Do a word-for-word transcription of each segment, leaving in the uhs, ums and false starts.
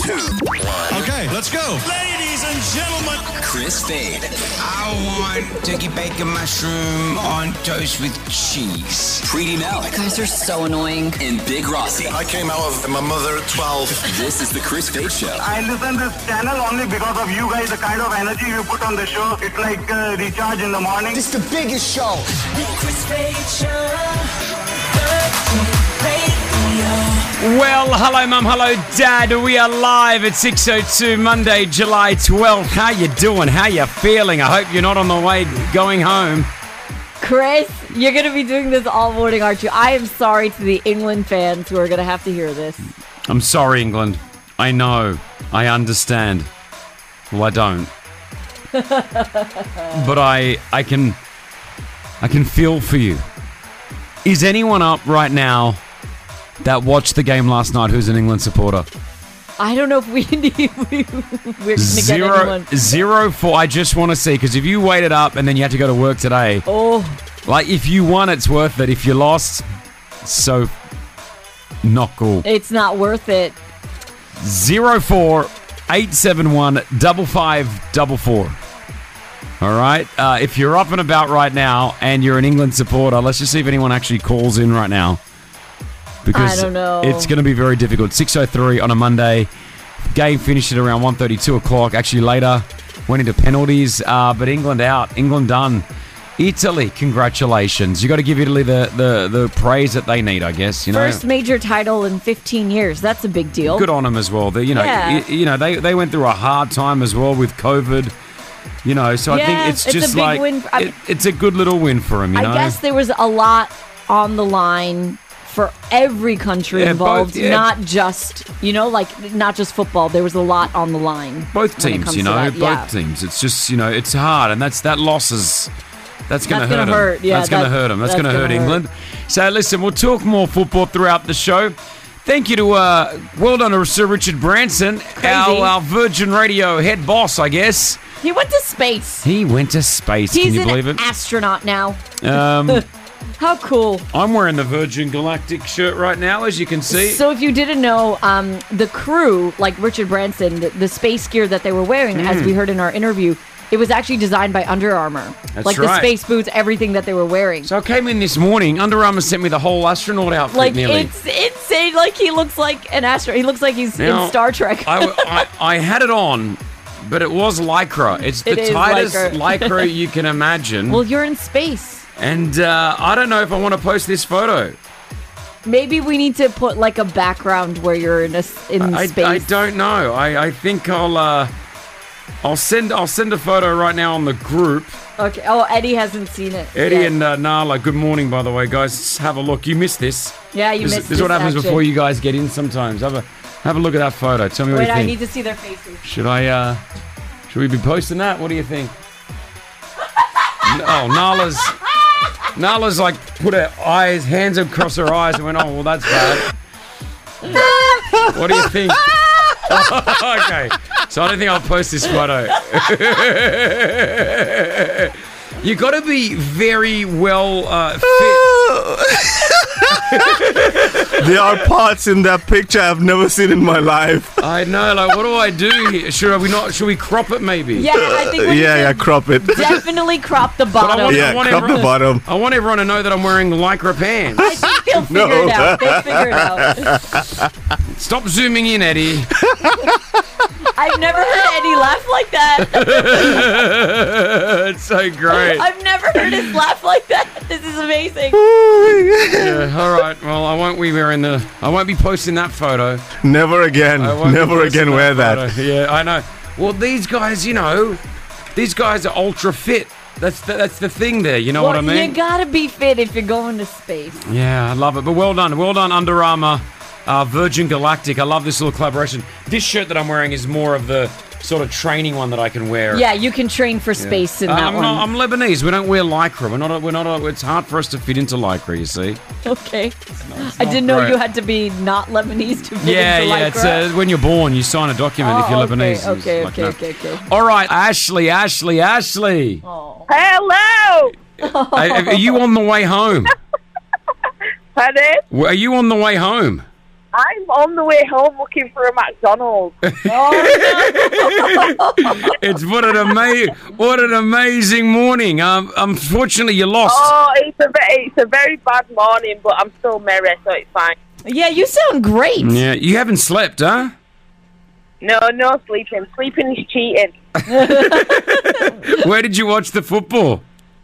two, one. Okay, let's go. Ladies and gentlemen, Chris Fade. I want turkey bacon mushroom on toast with cheese. Preeti Malik. You guys are so annoying. And Big Rossi. I came out of my mother at twelve. This is the Chris Fade Show. I listen to this channel only because of you guys, the kind of energy you put on the show. It's like uh, recharge in the morning. This is the biggest show. The Chris Fade Show. Radio. Well, hello, Mum. Hello, Dad. We are live at six oh two, Monday, July twelfth. How you doing? How you feeling? I hope you're not on the way going home. Chris, you're going to be doing this all morning, aren't you? I am sorry to the England fans who are going to have to hear this. I'm sorry, England. I know. I understand. Well, I don't. But I I can I can feel for you. Is anyone up right now that watched the game last night who's an England supporter? I don't know if we need we, we're going to get anyone. Zero four. I just want to see, because if you waited up and then you had to go to work today, oh, like if you won, it's worth it. If you lost, so not cool. It's not worth it. Zero four eight seven one double five double four. All right. Uh, if you're up and about right now and you're an England supporter, let's just see if anyone actually calls in right now. Because I don't know. It's going to be very difficult. six oh three on a Monday. Game finished at around one thirty, two o'clock. Actually, later went into penalties. Uh, but England out. England done. Italy, congratulations. You got to give Italy the, the, the praise that they need, I guess. You know, first major title in fifteen years. That's a big deal. Good on them as well. They, you know, Yeah. y- you know, they they went through a hard time as well with COVID. You know, so I Yeah, think it's it's a just big like win. I- it, it's a good little win for them. You I know, guess there was a lot on the line for every country Yeah, involved, both- yeah. not just, you know, like not just football. There was a lot on the line. both when it teams. comes You to know, that, both yeah. teams. It's just, you know, it's hard, and that's that loss is that's going to That's hurt gonna them. hurt, yeah, that's going to that- hurt them. That's, that's going to hurt gonna hurt. England. So listen, we'll talk more football throughout the show. Thank you to uh, well done to Sir Richard Branson, our, our Virgin Radio head boss, I guess. He went to space. He went to space. He's Can you an believe it? astronaut now. Um, How cool. I'm wearing the Virgin Galactic shirt right now, as you can see. So if you didn't know, um, the crew, like Richard Branson, the, the space gear that they were wearing, Mm. as we heard in our interview, it was actually designed by Under Armour. That's like right. the space boots, everything that they were wearing. So I came in this morning. Under Armour sent me the whole astronaut outfit Like, nearly. it's insane. Like, he looks like an astronaut. He looks like he's Now, in Star Trek. I, I, I had it on, but it was Lycra. It's the It is tightest Lycra. Lycra you can imagine. Well, you're in space. And uh, I don't know if I want to post this photo. Maybe we need to put, like, a background where you're in, a, s- in I, space. I don't know. I, I think I'll uh, I'll send I'll send a photo right now on the group. Okay. Oh, Eddie hasn't seen it. Eddie yet. and uh, Nala, good morning, by the way, guys. Just have a look. You missed this. Yeah, you this, missed This is what this happens action. before you guys get in sometimes. Have a have a look at that photo. Tell me what Wait, you I think. need to see their faces. Should I, uh, should we be posting that? What do you think? Oh, Nala's, Nala's like put her eyes, hands across her eyes and went, oh, well, that's bad. What do you think? Okay, so I don't think I'll post this photo. You got to be very well uh, fit. There are parts in that picture I've never seen in my life. I know, like, what do I do here? Should we not? Should we crop it maybe? Yeah, I think we yeah, should yeah, crop it. definitely crop the But I bottom. want, Yeah, I want crop the everyone, bottom. I want everyone to know that I'm wearing Lycra pants. I think they'll figure No. it out. They'll figure it out. Stop zooming in, Eddie. I've never heard Eddie laugh like that. It's so great. I've never heard his laugh like that. This is amazing. Yeah, all right. Well, I won't be wearing the. I won't be posting that photo. Never again. I won't be Never posting again wear that. photo. Yeah, I know. Well, these guys, you know, these guys are ultra fit. That's the, that's the thing there. You know Well, what I mean? you gotta be fit if you're going to space. Yeah, I love it. But well done. Well done, Under Armour, uh, Virgin Galactic. I love this little collaboration. This shirt that I'm wearing is more of the sort of training one that I can wear. Yeah, you can train for space in Uh, that I'm, one. not, I'm Lebanese. We don't wear lycra. We're not. A, we're not. A, it's hard for us to fit into lycra. You see? Okay. I didn't know great. you had to be not Lebanese to fit Yeah, into yeah. It's Lycra. uh, when you're born, you sign a document if Oh, you're okay, Lebanese. okay, It's like okay, that. okay, okay. All right, Ashley, Ashley, Ashley. Oh. Hello! Are, are you on the way home? Pardon? Are you on the way home? I'm on the way home looking for a McDonald's. It's what an ama- what an amazing morning. Um, unfortunately, you lost. Oh, it's a very, it's a very bad morning, but I'm still merry, so it's fine. Yeah, you sound great. Yeah, you haven't slept, huh? No, no sleeping. Sleeping is cheating. Where did you watch the football?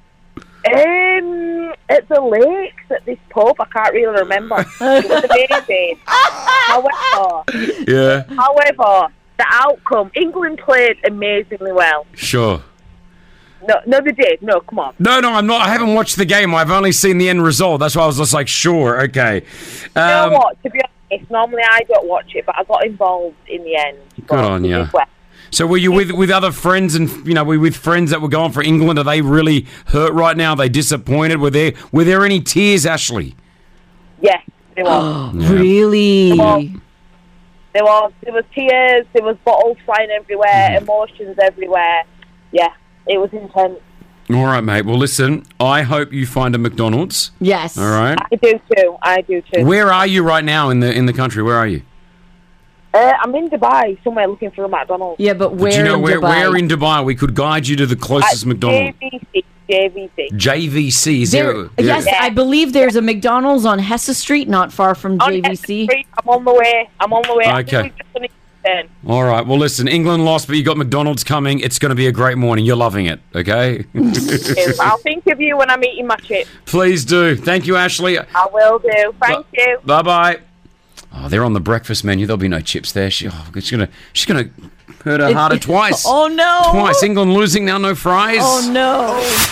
Um, at the lakes at this pub. I can't really remember. It was amazing. However, Yeah, however, the outcome, England played amazingly well. sure. No, no, they did. No, come on. No, no, I'm not. I haven't watched the game. I've only seen the end result. That's why I was just like, sure, okay. You Um, know what? To be honest, normally I don't watch it, but I got involved in the end. Good on They ya. did well. So were you with with other friends and you know were you with friends that were going for England? Are they really hurt right now? Are they disappointed? Were there were there any tears, Ashley? Yes, there was. Really? Well, there was. There was tears. There was bottles flying everywhere. Mm-hmm. Emotions everywhere. Yeah, it was intense. All right, mate. Well, listen. I hope you find a McDonald's. Yes. All right. I do too. I do too. Where are you right now in the in the country? Where are you? Uh, I'm in Dubai, somewhere looking for a McDonald's. Yeah, but where Do you know in where Dubai? where in Dubai we could guide you to the closest At McDonald's? J V C. J V C. J V C. Is There, there? yes, Yeah. I believe there's a McDonald's on Hesse Street, not far from On J V Hesse C. Street, I'm on the way. I'm on the way. I think Okay. we've just done it then. All right. Well, listen. England lost, but you got McDonald's coming. It's going to be a great morning. You're loving it. Okay. I'll think of you when I'm eating my chips. Please do. Thank you, Ashley. I will do. Thank you. Bye bye. Oh, they're on the breakfast menu. There'll be no chips there. She, oh, she's gonna, she's gonna hurt her harder twice. Oh no! Twice. England losing now. No fries. Oh no!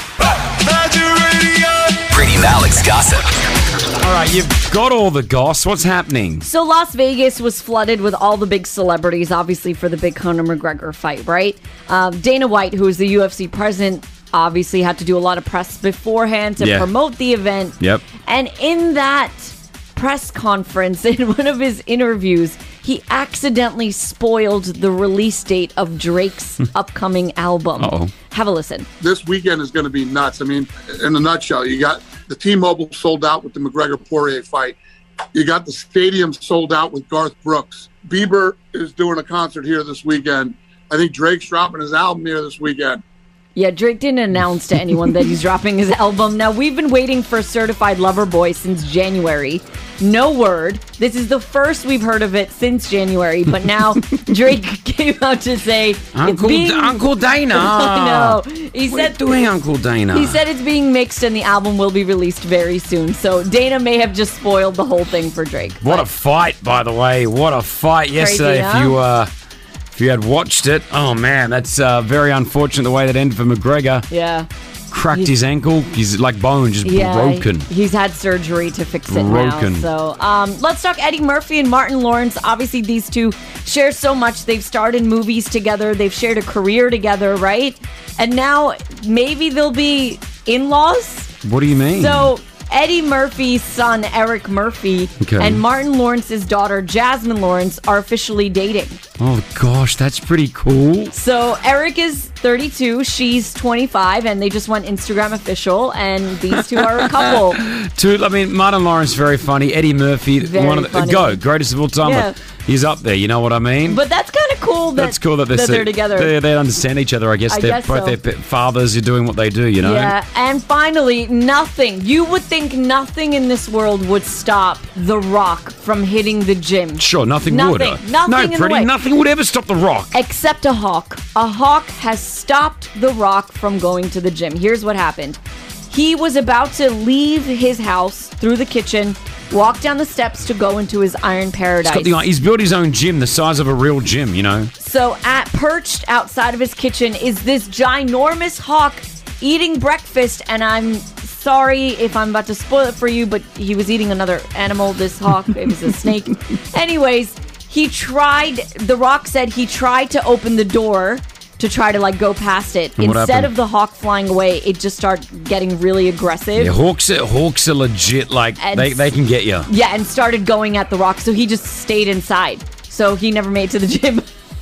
Pretty Malik's gossip. All right, you've got all the goss. What's happening? So Las Vegas was flooded with all the big celebrities, obviously for the big Conor McGregor fight, right? Um, Dana White, who is the U F C president, obviously had to do a lot of press beforehand to Yeah. promote the event. Yep. And in that press conference, in one of his interviews, he accidentally spoiled the release date of Drake's upcoming album. Uh-oh. Have a listen. This weekend is going to be nuts. I mean, in a nutshell, you got the T-Mobile sold out with the McGregor-Poirier fight. You got the stadium sold out with Garth Brooks. Bieber is doing a concert here this weekend. I think Drake's dropping his album here this weekend. Yeah, Drake didn't announce to anyone that he's dropping his album. Now, we've been waiting for Certified Lover Boy since January. No word. This is the first we've heard of it since January, but now Drake came out to say Uncle, it's being... D- Uncle Dana. I know. He What are said you doing, Uncle Dana? He said it's being mixed and the album will be released very soon. So Dana may have just spoiled the whole thing for Drake. What but- a fight, by the way. What a fight yesterday. Crazy, huh? If you uh, if you had watched it, oh man, that's uh, very unfortunate the way that ended for McGregor. Yeah. Cracked He's- his ankle. He's like bone, just Yeah, broken. he's had surgery to fix it Broken. now. So um, let's talk Eddie Murphy and Martin Lawrence. Obviously, these two share so much. They've starred in movies together. They've shared a career together, right? And now maybe they'll be in-laws. What do you mean? So Eddie Murphy's son, Eric Murphy, Okay. and Martin Lawrence's daughter, Jasmine Lawrence, are officially dating. Oh gosh, that's pretty cool. So Eric is thirty-two, she's twenty-five, and they just went Instagram official, and these two are a couple. Two, I mean, Martin Lawrence very funny. Eddie Murphy, Very one of the funny. go greatest of all time. Yeah. He's up there. You know what I mean? But that's kind of cool that, that's cool that they're, that they're se- together. They, they understand each other. I guess I they're guess both so. their p- fathers are doing what they do. You know? Yeah, and finally, nothing. You would think nothing in this world would stop The Rock from hitting the gym. Sure, nothing, Nothing. would. uh, Nothing no, in the pretty. way. Nothing would ever stop the Rock. Except a hawk. A hawk has stopped The Rock from going to the gym. Here's what happened. He was about to leave his house through the kitchen, walk down the steps to go into his Iron Paradise. He's, got the, he's built his own gym, the size of a real gym. You know. So, at perched outside of his kitchen is this ginormous hawk eating breakfast, and I'm sorry if I'm about to spoil it for you, but he was eating another animal, this hawk. It was a snake. Anyways, he tried, The Rock said he tried to open the door to try to, like, go past it. And what Instead happened? of the hawk flying away, it just started getting really aggressive. Yeah, hawks are hawks are legit. Like And they, they can get you. Yeah, and started going at The Rock, so he just stayed inside. So he never made it to the gym.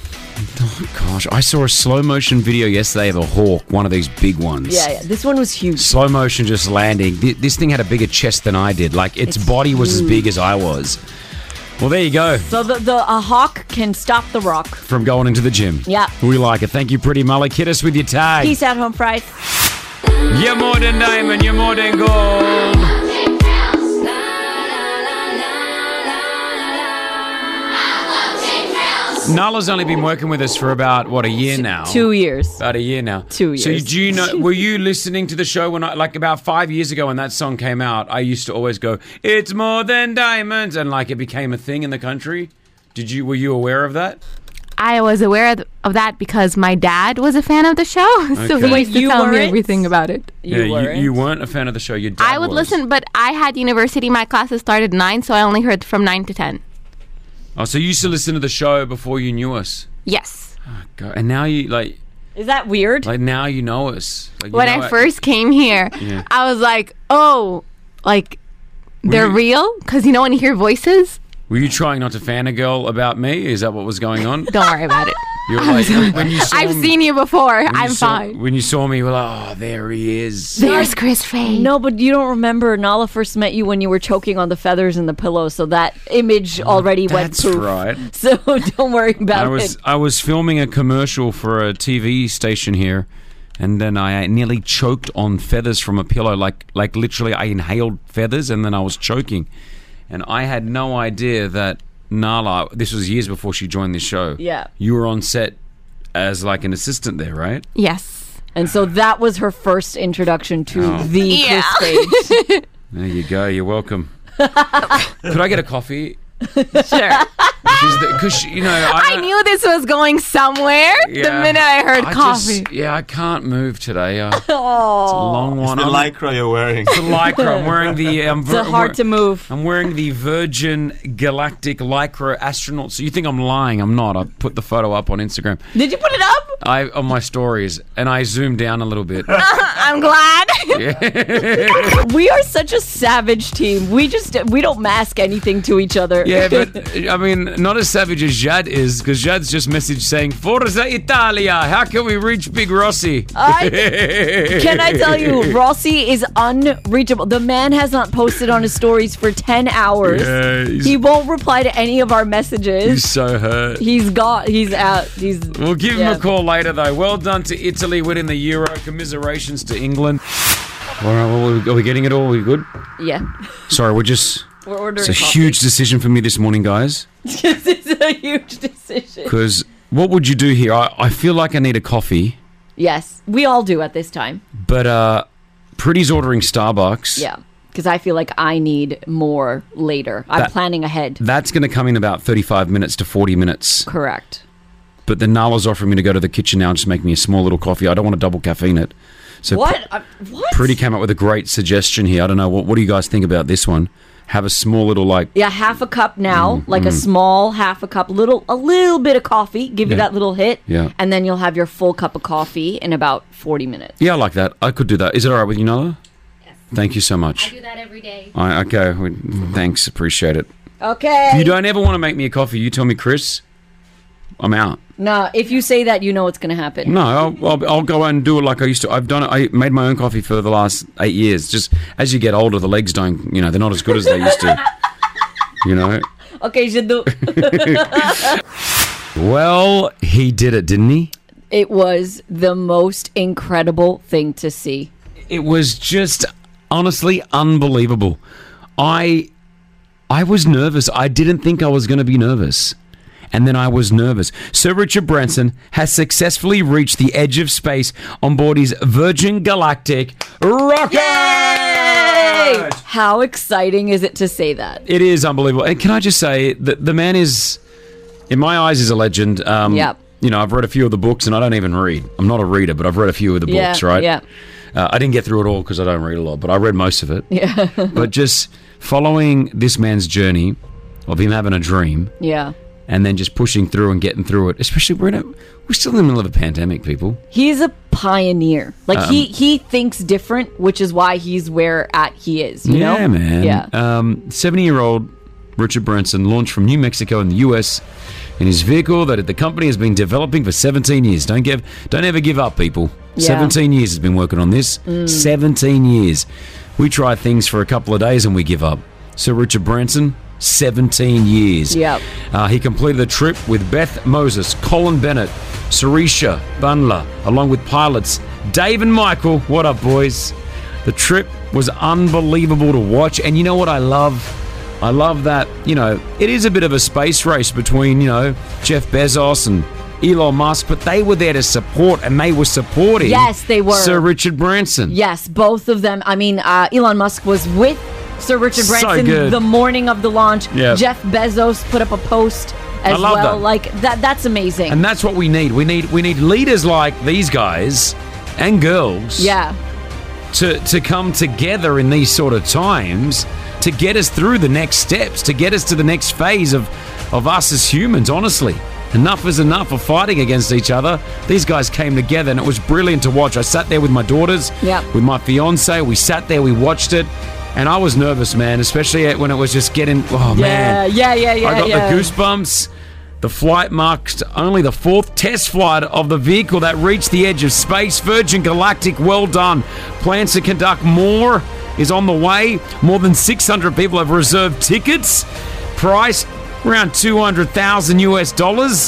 Gosh, I saw a slow motion video yesterday of a hawk, one of these big ones. Yeah, yeah, this one was huge. Slow motion just landing. Th- This thing had a bigger chest than I did. Like its, It's body was as huge. big as I was. Well, there you go. So the, the a hawk can stop the rock. From going into the gym. Yeah. We like it. Thank you, Pretty Malik. Hit us with your tag. Peace out, home fries. You're more than diamond. You're more than gold. Nala's only been working with us for about, what, a year now? Two years. About a year now. Two years. So do you know, were you listening to the show when I, like about five years ago when that song came out, I used to always go, it's more than diamonds, and like it became a thing in the country? Did you, were you aware of that? I was aware of, of that because my dad was a fan of the show, so Okay. he used to You tell me weren't? everything about it. You yeah, weren't. you, you weren't a fan of the show. Your dad I would was. listen, but I had university. My classes started at nine, so I only heard from nine to ten. Oh, so you used to listen to the show before you knew us? Yes. Oh, God. And now you, like, Is that weird? like now you know us. Like, you When know I it- first came here, Yeah. I was like, oh, like, they're you- real? Because, you know, when you hear voices, Were you trying not to fangirl about me? Is that what was going on? don't worry about it. You were like, when you saw I've me, seen you before. when you I'm saw- fine. When you saw me, you were like, oh, there he is. There's Chris Faye. No, but you don't remember Nala first met you when you were choking on the feathers in the pillow, so that image already went That's poof. right. So don't worry about I was it. I was filming a commercial for a T V station here, and then I nearly choked on feathers from a pillow. Like like literally, I inhaled feathers, and then I was choking, and I had no idea that Nala. This was years before she joined the show. Yeah. You were on set as like an assistant there, right? Yes. And so that was her first introduction to Oh. the Yeah. Chris Page. There you go. You're welcome. Could I get a coffee? Sure. Because you know, I, I knew this was going somewhere the Yeah. minute I heard I coffee. Just, yeah, I can't move today. Uh, it's a long one. The I'm- lycra you're wearing. The lycra. I'm wearing the. Um, It's hard to move. I'm wearing the Virgin Galactic Lycra astronaut. So you think I'm lying? I'm not. I put the photo up on Instagram. Did you put it up? I on my stories, and I zoomed down a little bit. I'm glad. We are such a savage team. We just we don't mask anything to each other. Yeah, but I mean, not as savage as Jad is, because Jad's just messaged saying "Forza Italia." How can we reach Big Rossi? I, can I tell you, Rossi is unreachable. The man has not posted on his stories for ten hours. Yeah, he's- he won't reply to any of our messages. He's so hurt. He's got. He's out. He's. We'll give him yeah. a call later, though. Well done to Italy winning the Euro. Commiserations to England. All right, well, are we getting it all? Are we good? Yeah. Sorry, we're just... We're ordering It's a coffee. huge decision for me this morning, guys. This is a huge decision. Because what would you do here? I, I feel like I need a coffee, Yes, we all do at this time. but uh, Pretty's ordering Starbucks. Yeah, because I feel like I need more later. I'm That- planning ahead. That's going to come in about thirty-five minutes to forty minutes. Correct. But then Nala's offering me to go to the kitchen now and just make me a small little coffee. I don't want to double caffeine it. So What? Uh, what? Pretty came up with a great suggestion here. I don't know. What, what do you guys think about this one? Have a small little, like... Yeah, half a cup now, Mm, like a mm. small half a cup, little a little bit of coffee, give you Yeah. that little hit, Yeah. and then you'll have your full cup of coffee in about forty minutes. Yeah, I like that. I could do that. Is it all right with you, Nala? Yes. Thank you so much. do that every day. I, okay. We, thanks. Appreciate it. Okay. If you don't ever want to make me a coffee, you tell me, Chris, I'm out. No, if you say that, you know it's going to happen. No, I'll, I'll, I'll go out and do it like I used to. I've done it. I made my own coffee for the last eight years. Just as you get older, the legs don't, you know, they're not as good as they used to. You know? Okay, je do. Well, he did it, didn't he? It was the most incredible thing to see. It was just honestly unbelievable. I I was nervous. I didn't think I was going to be nervous. And then I was nervous. Sir Richard Branson has successfully reached the edge of space on board his Virgin Galactic rocket! Hey! How exciting is it to say that? It is unbelievable. And can I just say that the man is, in my eyes, is a legend. Um, Yep. You know, I've read a few of the books, and I don't even read. I'm not a reader, but I've read a few of the Yeah, books, right? yeah. Uh, I didn't get through it all because I don't read a lot, but I read most of it. Yeah. But just following this man's journey of him having a dream Yeah. and then just pushing through and getting through it, especially we're in a, we're still in the middle of a pandemic, people. He's a pioneer. Like Um, he he thinks different, which is why he's where at he is, you yeah, know? man. Yeah. Um, seventy-year-old Richard Branson launched from New Mexico in the U S in his vehicle that the company has been developing for seventeen years. Don't give, don't ever give up, people. Yeah. seventeen years has been working on this. seventeen years. We try things for a couple of days and we give up. So Richard Branson, seventeen years. Yep. Uh, he completed the trip with Beth Moses, Colin Bennett, Sarisha Bunla, along with pilots Dave and Michael. What up, boys? The trip was unbelievable to watch. And you know what I love? I love that, you know, it is a bit of a space race between, you know, Jeff Bezos and Elon Musk, but they were there to support, and they were supporting Yes, they were. Sir Richard Branson. Yes, both of them. I mean, uh, Elon Musk was with Sir Richard So Branson good. the morning of the launch. Yep. Jeff Bezos put up a post as I love well. that. Like that that's amazing. And that's what we need. We need we need leaders like these guys and girls yeah. to, to come together in these sort of times to get us through the next steps, to get us to the next phase of, of us as humans, honestly. Enough is enough of fighting against each other. These guys came together, and it was brilliant to watch. I sat there with my daughters, Yep. with my fiance. We sat there, we watched it, and I was nervous, man, especially when it was just getting, oh, man. Yeah, yeah, yeah, yeah. I got yeah. the goosebumps. The flight marked only the fourth test flight of the vehicle that reached the edge of space. Virgin Galactic, well done. Plans to conduct more is on the way. More than six hundred people have reserved tickets. Price around two hundred thousand U S dollars.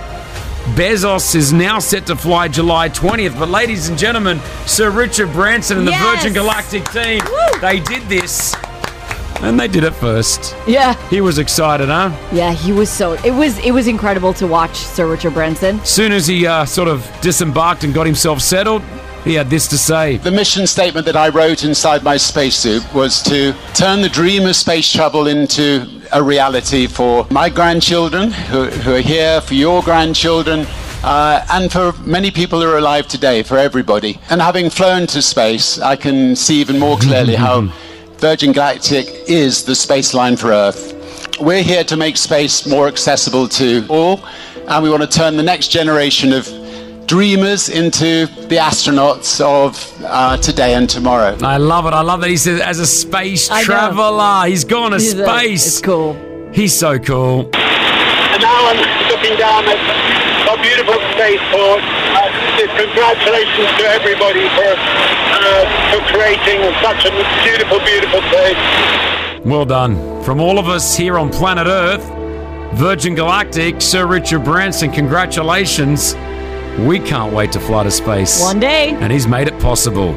Bezos is now set to fly July twentieth. But ladies and gentlemen, Sir Richard Branson and the Yes! Virgin Galactic team, Woo! they did this. And they did it first. Yeah. He was excited, huh? Yeah, he was so it was it was incredible to watch Sir Richard Branson. Soon as he uh, sort of disembarked and got himself settled, he had this to say. The mission statement that I wrote inside my spacesuit was to turn the dream of space travel into a reality for my grandchildren who, who are here, for your grandchildren, uh, and for many people who are alive today, for everybody. And having flown to space, I can see even more clearly how Virgin Galactic is the space line for Earth. We're here to make space more accessible to all, and we want to turn the next generation of dreamers into the astronauts of uh, today and tomorrow. I love it. I love that he says, as a space I know. traveler, he's gone to He's a- space. it's cool. He's so cool. And now I'm looking down at a beautiful spaceport. Uh, congratulations to everybody for, uh, for creating such a beautiful, beautiful place. Well done. From all of us here on planet Earth, Virgin Galactic, Sir Richard Branson, congratulations. We can't wait to fly to space. One day. And he's made it possible.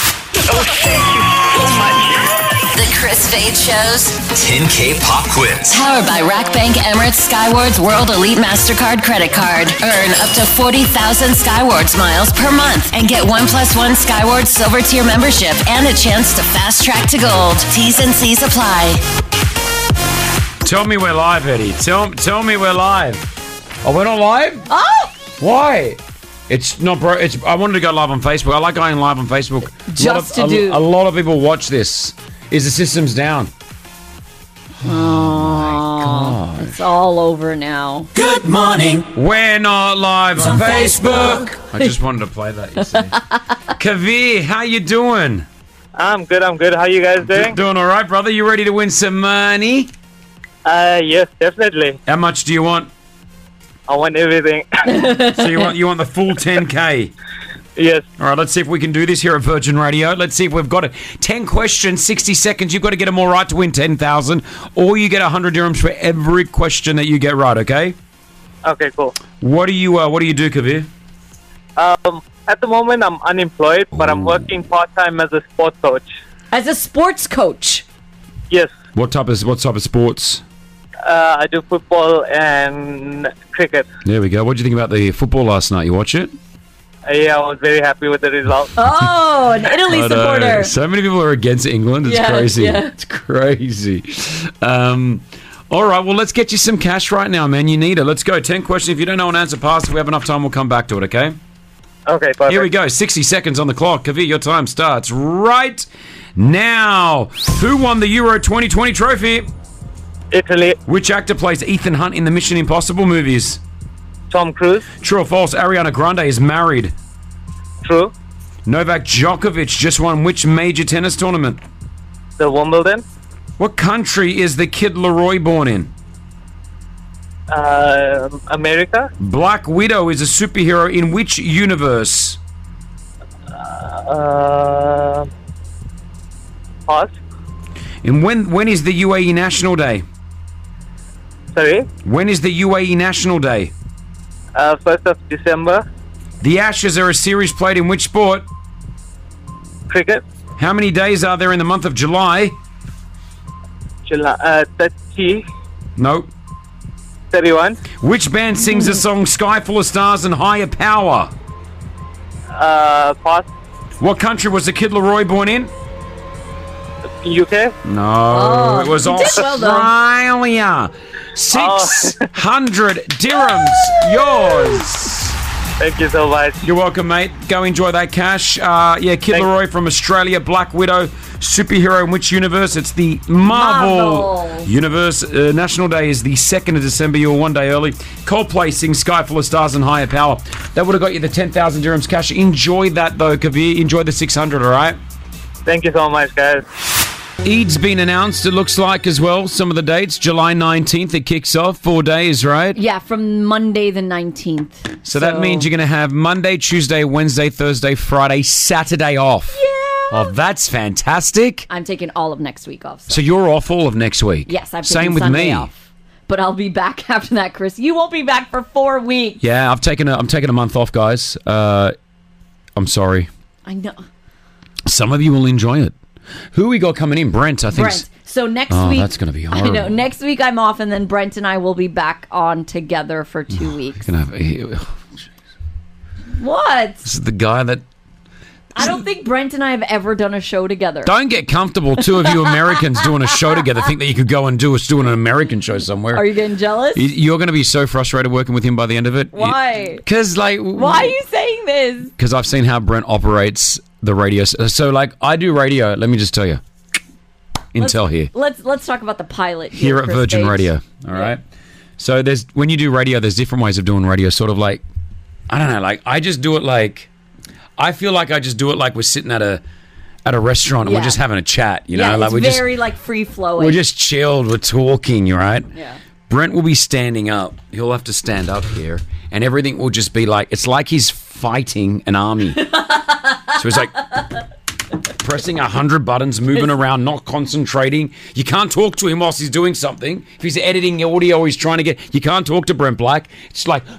The Chris Fade Show's ten K Pop Quiz. powered by Rackbank Emirates Skywards World Elite MasterCard Credit Card. Earn up to forty thousand Skywards miles per month and get one plus one Skywards Silver Tier membership and a chance to fast track to gold. T's and C's apply. Tell me we're live, Eddie. Tell, tell me we're live. Oh, we're not live? Oh! Why? It's not, bro. It's. I wanted to go live on Facebook. I like going live on Facebook. Just a lot of, to a, do- A lot of people watch this. Is the system's down? Oh, it's all over now. Good morning. We're not live on on Facebook. Facebook. I just wanted to play that, you see. Kavir, how you doing? I'm good, I'm good. How you guys doing? Doing all right, brother? You ready to win some money? Uh, yes, definitely. How much do you want? I want everything. So you want you want the full ten K? Yes. All right, let's see if we can do this here at Virgin Radio. Let's see if we've got it. ten questions, sixty seconds. You've got to get them all right to win ten thousand, or you get one hundred dirhams for every question that you get right, okay? Okay, cool. What do you uh, What do you do, Kavir? Um, at the moment, I'm unemployed, but I'm working part-time as a sports coach. As a sports coach. Yes. What type of What type of sports? Uh, I do football and cricket. There we go. What did you think about the football last night? You watch it? Uh, yeah, I was very happy with the result. Oh, an Italy I know. supporter. So many people are against England. It's Yeah, crazy. yeah. It's crazy. Um, all right, well, let's get you some cash right now, man. You need it. Let's go. ten questions. If you don't know an answer, pass. If we have enough time, we'll come back to it, okay? Okay, perfect. Here we go. sixty seconds on the clock. Kavir, your time starts right now. Who won the Euro twenty twenty trophy? Italy. Which actor plays Ethan Hunt in the Mission Impossible movies? Tom Cruise. True or false? Ariana Grande is married. True. Novak Djokovic just won which major tennis tournament? The Wimbledon. What country is the Kid Leroy born in? Uh, America. Black Widow is a superhero in which universe? Uh, pass. And when when is the U A E National Day? Sorry? When is the U A E National Day? Uh, first of December. The Ashes are a series played in which sport? Cricket. How many days are there in the month of July? July, uh, thirty. Nope. thirty-one. Which band sings the song Sky Full of Stars and Higher Power? Uh, pass. What country was the Kid Laroi born in? U K. No, Oh, it was you did well, though. Australia. Six hundred dirhams, yours. Thank you so much. You're welcome, mate. Go enjoy that cash. Uh, yeah, Kid Laroi from Australia, Black Widow, superhero in which universe? It's the Marvel, Marvel. universe. Uh, National Day is the second of December. You're one day early. Coldplay sings Sky Full of Stars and Higher Power. That would have got you the ten thousand dirhams cash. Enjoy that, though, Kabir. Enjoy the six hundred, all right? Thank you so much, guys. Eid's been announced, it looks like, as well. Some of the dates. July nineteenth, it kicks off. Four days, right? Yeah, from Monday the nineteenth. So, that means you're going to have Monday, Tuesday, Wednesday, Thursday, Friday, Saturday off. Yeah. Oh, that's fantastic. I'm taking all of next week off. So you're off all of next week? Yes, I'm Same taking with Sunday me. off. But I'll be back after that, Chris. You won't be back for four weeks. Yeah, I've taken a, I'm taking a month off, guys. Uh, I'm sorry. I know. Some of you will enjoy it. Who we got coming in? Brent, I think. Brent. So next Oh, week... that's gonna be I horrible. know. Next week I'm off, and then Brent and I will be back on together for two weeks. Gonna have, What? this is the guy that... I don't think Brent and I have ever done a show together. Don't get comfortable, two of you Americans doing a show together. Think that you could go and do us doing an American show somewhere. Are you getting jealous? You- You're going to be so frustrated working with him by the end of it. Why? Because, like... Why are you saying this? Because I've seen how Brent operates the radio. So, like, I do radio. Let me just tell you. Intel here. Let's let's talk about the pilot here, Here at Chris Virgin Page. Radio. All right. So, there's when you do radio, there's different ways of doing radio. Sort of like... I don't know. Like, I just do it like... I feel like I just do it like we're sitting at a at a restaurant and Yeah. we're just having a chat, you know? Yeah, like it's we're very just like free flowing. we're just chilled, we're talking, you right? Yeah. Brent will be standing up. He'll have to stand up here and everything will just be like it's like he's fighting an army. So he's like pressing a hundred buttons, moving around, not concentrating. You can't talk to him whilst he's doing something. If he's editing audio, he's trying to get you can't talk to Brent Black. It's like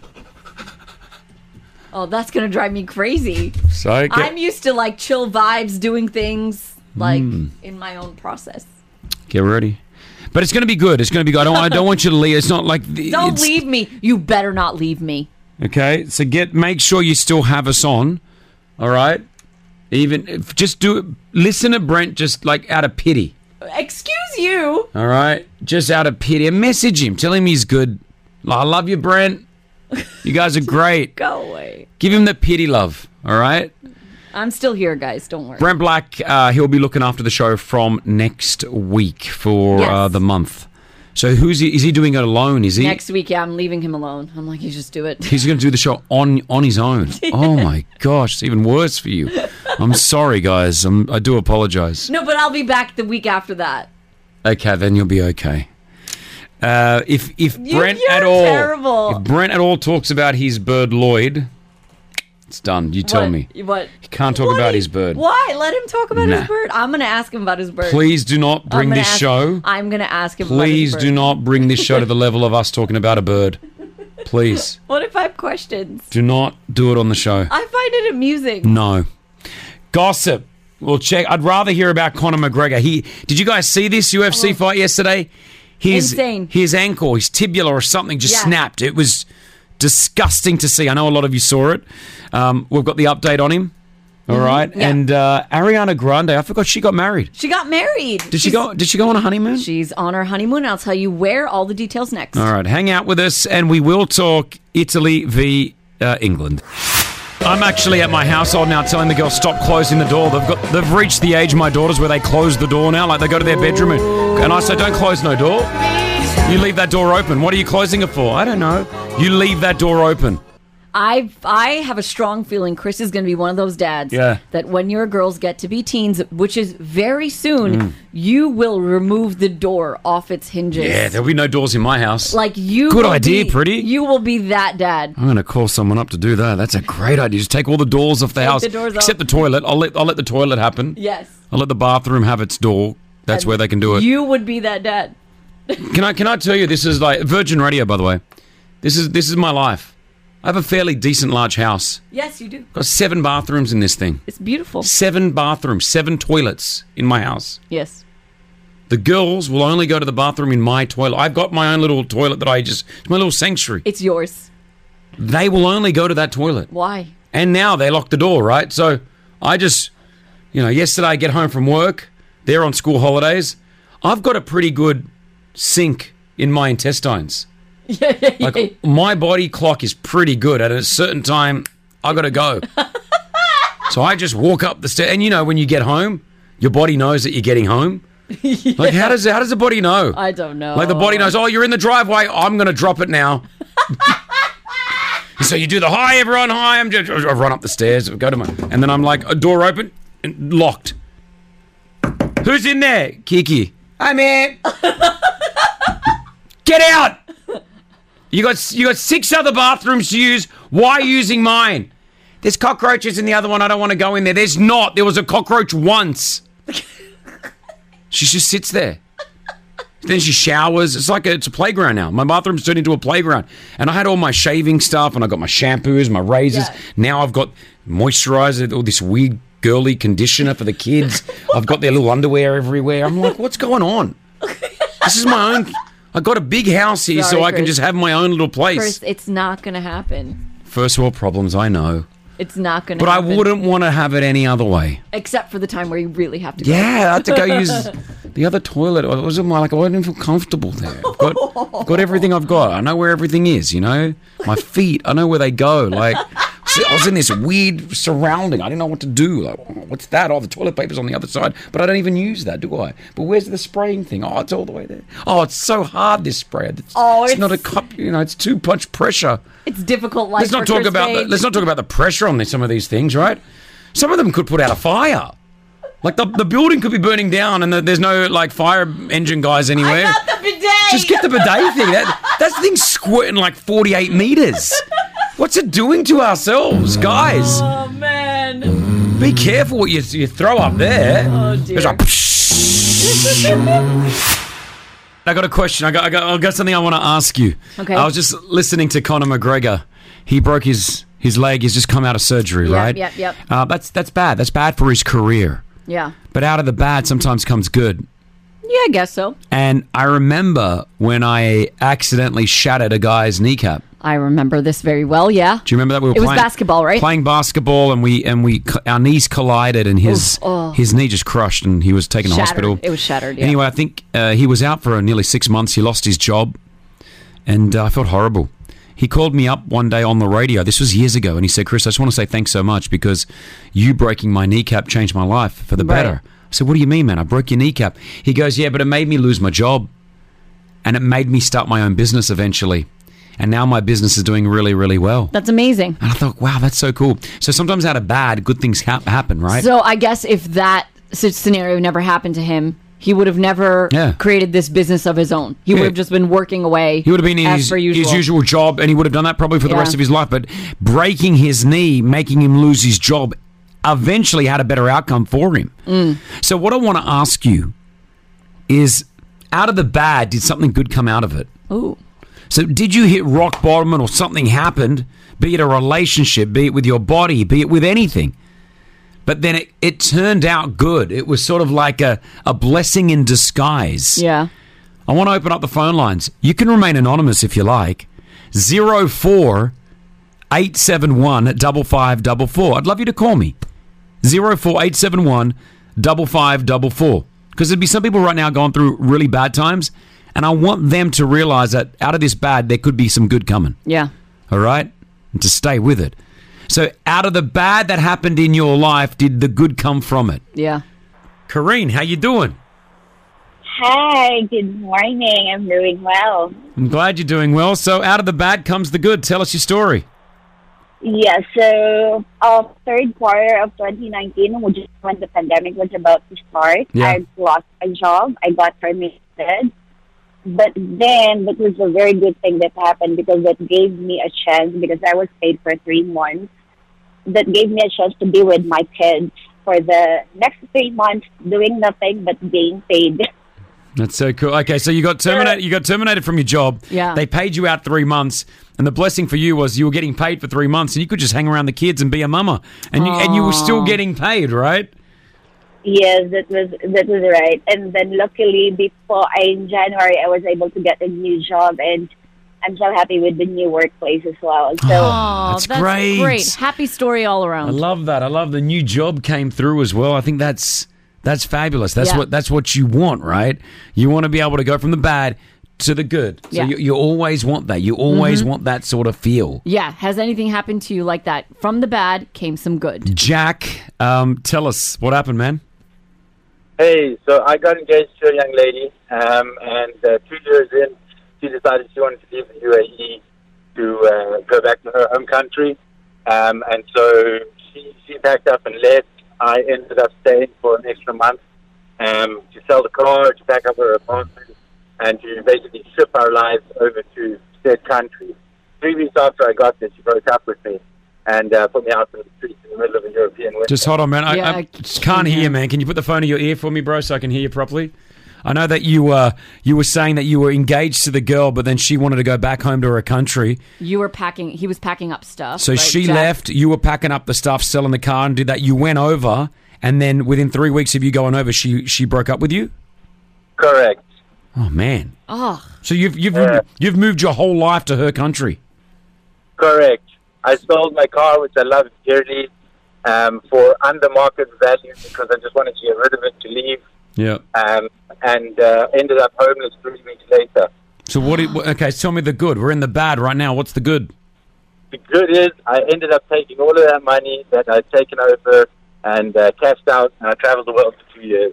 Oh, that's gonna drive me crazy. So get- I'm used to like chill vibes, doing things like Mm. in my own process. Get ready. But it's going to be good. It's going to be good. I don't, I don't want you to leave. It's not like... the- Don't it's- leave me. You better not leave me. Okay? So get make sure you still have us on. All right? Even... if- Just do it. Listen to Brent just like out of pity. Excuse you. All right? Just out of pity. And message him. Tell him he's good. I love you, Brent. You guys are great. Go away. Give him the pity love. All right? I'm still here, guys. Don't worry. Brent Black, uh, he'll be looking after the show from next week for Yes. uh, the month. So who's he? Is he doing it alone? Is he? Next week, yeah, I'm leaving him alone. I'm like, you just do it. He's going to do the show on on his own. Oh my gosh, it's even worse for you. I'm sorry, guys. I'm, I do apologize. No, but I'll be back the week after that. Okay, then you'll be okay. Uh, if if You- Brent you're at all, terrible. if Brent at all talks about his bird Lloyd, it's done. You tell What? me. What? He can't talk about his bird. Why? Let him talk about Nah. his bird. I'm going to ask him about his bird. Please do not I'm bring gonna this ask- show. I'm going to ask him about his Please bird. do not bring this show to the level of us talking about a bird. Please What if I have questions? do not do it on the show. I find it amusing. No. Gossip. We'll check. I'd rather hear about Conor McGregor. He did you guys see this U F C fight yesterday? His Insane. his ankle, his tibula or something just Yeah. snapped. It was disgusting to see. I know a lot of you saw it. Um, we've got the update on him. All right. yeah. And uh, Ariana Grande, I forgot she got married. She got married. Did she go did she go on a honeymoon? She's on her honeymoon. I'll tell you where. All the details next. All right, hang out with us and we will talk Italy v uh, England. I'm actually at my household now telling the girls stop closing the door. They've got they've reached the age of my daughters where they close the door now. Like they go to their bedroom and, and I say, don't close no door. You leave that door open. What are you closing it for? I don't know. You leave that door open. I I have a strong feeling Chris is going to be one of those dads Yeah. that when your girls get to be teens, which is very soon, Mm. you will remove the door off its hinges. Yeah, there'll be no doors in my house. Like you. Good will idea, be- pretty. You will be that dad. I'm going to call someone up to do that. That's a great idea. Just take all the doors off the Take house, the doors except off. the toilet. I'll let I'll let the toilet happen. Yes. I'll let the bathroom have its door. That's And where they can do it. You would be that dad. Can I can I tell you, this is like Virgin Radio, by the way. This is this is my life. I have a fairly decent large house. Yes, you do. Got seven bathrooms in this thing. It's beautiful. Seven bathrooms, seven toilets in my house. Yes. The girls will only go to the bathroom in my toilet. I've got my own little toilet that I just, it's my little sanctuary. It's yours. They will only go to that toilet. Why? And now they lock the door, right? So I just, you know, yesterday I get home from work. They're on school holidays. I've got a pretty good sink in my intestines. Yeah, yeah, yeah. Like, my body clock is pretty good. At a certain time, I got to go. So I just walk up the stairs. And you know, when you get home, your body knows that you're getting home. Yeah. Like, how does how does the body know? I don't know. Like, the body knows, oh, you're in the driveway. I'm going to drop it now. So you do the hi, everyone, hi. I'm just, I run up the stairs, go to my, and then I'm like, a door open, and locked. Who's in there? Kiki. I'm in. Get out. You got you got six other bathrooms to use. Why using mine? There's cockroaches in the other one. I don't want to go in there. There's not. There was a cockroach once. She just sits there. Then she showers. It's like a, it's a playground now. My bathroom's turned into a playground. And I had all my shaving stuff, and I got my shampoos, my razors. Yeah. Now I've got moisturizer, all this weird girly conditioner for the kids. I've got their little underwear everywhere. I'm like, what's going on? This is my own. I got a big house here, Sorry, so I can Chris. just have my own little place. Chris, it's not going to happen. First world problems, I know. It's not going to But happen. I wouldn't want to have it any other way. Except for the time where you really have to go. Yeah, I had to go use the other toilet. I wasn't like I didn't feel comfortable there. I've got, I've got everything I've got. I know where everything is. You know, my feet. I know where they go. Like I was in this weird surrounding. I didn't know what to do. Like, oh, what's that? Oh, the toilet paper's on the other side, but I don't even use that, do I? But where's the spraying thing? Oh, it's all the way there. Oh, it's so hard, this spray. It's, Oh, it's, it's- not a cup. You know, it's too much pressure. It's difficult life Let's not for talk Chris about the, Page. let's not talk about the pressure on this, some of these things, right? Some of them could put out a fire. Like the the building could be burning down, and the, there's no like fire engine guys anywhere. I got the bidet. Just get the bidet thing. That that thing's squirting like forty-eight meters. What's it doing to ourselves, guys? Oh man. Be careful what you you throw up there. Oh dear. It's like, I got a question. I got, I got, I got something I want to ask you. Okay. I was just listening to Conor McGregor. He broke his, his leg. He's just come out of surgery, Yep, right? yep, yep. Uh, that's that's bad. That's bad for his career. Yeah. But out of the bad sometimes comes good. Yeah, I guess so. And I remember when I accidentally shattered a guy's kneecap. I remember this very well, yeah. Do you remember that we were It was playing basketball, right? Playing basketball, and we and we our knees collided, and his Oof, oh. his knee just crushed, and he was taken to Shattered. hospital. It was shattered, yeah. Anyway, I think uh, he was out for nearly six months. He lost his job, and uh, I felt horrible. He called me up one day on the radio. This was years ago, and he said, "Chris, I just want to say thanks so much because you breaking my kneecap changed my life for the Right. better." I said, "What do you mean, man? I broke your kneecap." He goes, "Yeah, but it made me lose my job, and it made me start my own business eventually. And now my business is doing really, really well." That's amazing. And I thought, wow, that's so cool. So sometimes out of bad, good things ha- happen, right? So I guess if that s- scenario never happened to him, he would have never Yeah. created this business of his own. He Yeah. would have just been working away. He would have been in as his, per usual. his usual job, and he would have done that probably for the Yeah. rest of his life. But breaking his knee, making him lose his job, eventually had a better outcome for him. Mm. So what I want to ask you is, out of the bad, did something good come out of it? Ooh. So did you hit rock bottom or something happened, be it a relationship, be it with your body, be it with anything, but then it, it turned out good. It was sort of like a, a blessing in disguise. Yeah. I want to open up the phone lines. You can remain anonymous if you like. zero four eight seven one five five four four. I'd love you to call me. zero four eight seven one five five four four. Because there'd be some people right now going through really bad times, and I want them to realize that out of this bad, there could be some good coming. Yeah. All right? And to stay with it. So out of the bad that happened in your life, did the good come from it? Yeah. Kareen, how you doing? Hi, good morning. I'm doing well. I'm glad you're doing well. So out of the bad comes the good. Tell us your story. Yeah, so uh, third quarter of twenty nineteen, which is when the pandemic was about to start, Yeah. I lost a job. I got terminated. But then that was a very good thing that happened because that gave me a chance, because I was paid for three months. That gave me a chance to be with my kids for the next three months, doing nothing but being paid. That's so cool. Okay, so you got terminated. You got terminated from your job. Yeah. They paid you out three months, and the blessing for you was you were getting paid for three months, and you could just hang around the kids and be a mama, and you and you were still getting paid, right? Yes, that was that was right. And then luckily, before I, in January, I was able to get a new job, and I'm so happy with the new workplace as well. So Oh, that's great. great. Happy story all around. I love that. I love the new job came through as well. I think that's that's fabulous. That's Yeah. what that's what you want, right? You want to be able to go from the bad to the good. So Yeah. you, you always want that. You always Mhm. want that sort of feel. Yeah. Has anything happened to you like that? From the bad came some good. Jack, um, tell us what happened, man. Hey, so I got engaged to a young lady, um, and uh, two years in, she decided she wanted to leave the U A E to uh, go back to her home country. Um, and so she, she packed up and left. I ended up staying for an extra month um, to sell the car, to pack up her apartment, and to basically ship our lives over to said country. Three weeks after I got there, she broke up with me and uh, put me out in the streets in the middle of a European winter. Just hold on, man. I, Yeah, I I can't hear you, man. Can you put the phone in your ear for me, bro, so I can hear you properly? I know that you uh, you were saying that you were engaged to the girl, but then she wanted to go back home to her country. You were packing. He was packing up stuff. So right, she Jack? left. You were packing up the stuff, selling the car, and did that. You went over, and then within three weeks of you going over, she she broke up with you. Correct. Oh man. Oh. So you've you've Yeah. you've moved your whole life to her country. Correct. I sold my car, which I love dearly, um, for under market value because I just wanted to get rid of it to leave, Yeah. um, and uh, ended up homeless three weeks later. So what? Did, okay, tell me the good. We're in the bad right now. What's the good? The good is I ended up taking all of that money that I'd taken over and uh, cashed out, and I traveled the world for two years.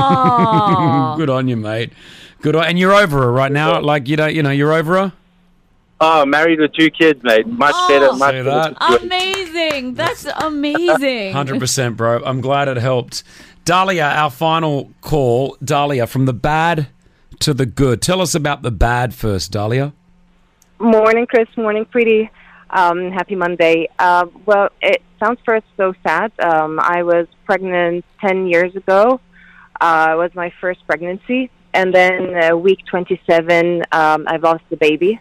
Oh. Good on you, mate. Good on, and you're over her right now. Like you don't, you know, you're over her. Oh, married with two kids, mate. Much better, much Say better. that. situation. Amazing. That's amazing. Hundred percent, bro. I'm glad it helped. Dahlia, our final call. Dahlia, from the bad to the good. Tell us about the bad first, Dahlia. Morning, Chris. Morning, Pretty. Um, happy Monday. Uh, well, it sounds first so sad. Um, I was pregnant ten years ago. Uh, it was my first pregnancy. And then uh, week twenty-seven, um, I lost the baby.